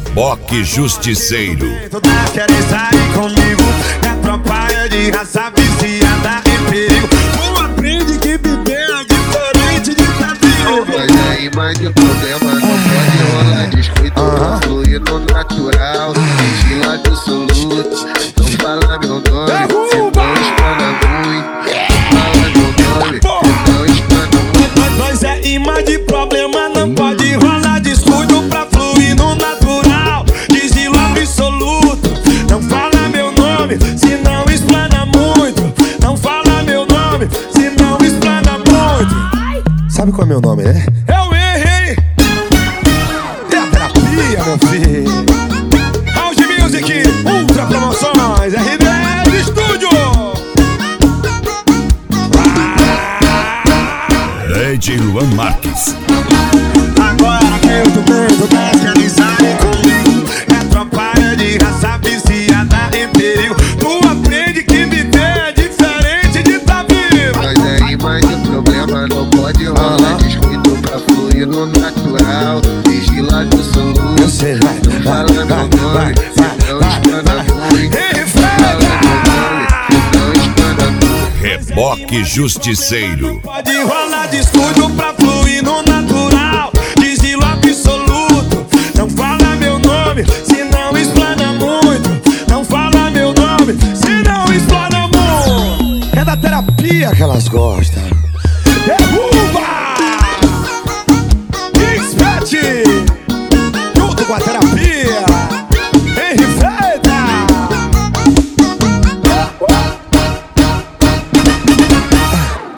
Reboque Justiceiro. Todas querem sair comigo. É tropa, é de raça viciada em perigo. Tu aprende que viver é diferente de tá vivo. Mas aí, mas o problema não pode rolar descuido, fluir no natural, vigila absoluto. Não fala meu nome, senão espana muito. Não fala meu nome, senão espana muito. Nós é imã de problema, não pode rolar descuido pra fluir no natural, vigila absoluto. Não fala meu nome, senão explana muito. Não fala meu nome, senão explana muito. Sabe qual é meu nome, né? Eu errei. É a terapia, meu filho. House Music, Ultra Promoções, RBS Studio. DJ Luan Marques. Agora que eu tô bem, todas querem sair comigo. É tropa, é de raça viciada em perigo. Tu aprende que viver é diferente de tá vivo. Mas aí, mas o problema não pode rolar descuido pra fluir no natural, vigila absoluto. Eu sei, vai, não fala meu nome, senão espana muito. Fala meu nome, senão espana muito. Reboque Justiceiro. Pode rolar descuido pra fluir no natural, vigilo absoluto. Não fala meu nome, senão explana muito. Não fala meu nome, senão explana muito. É da terapia que elas gostam.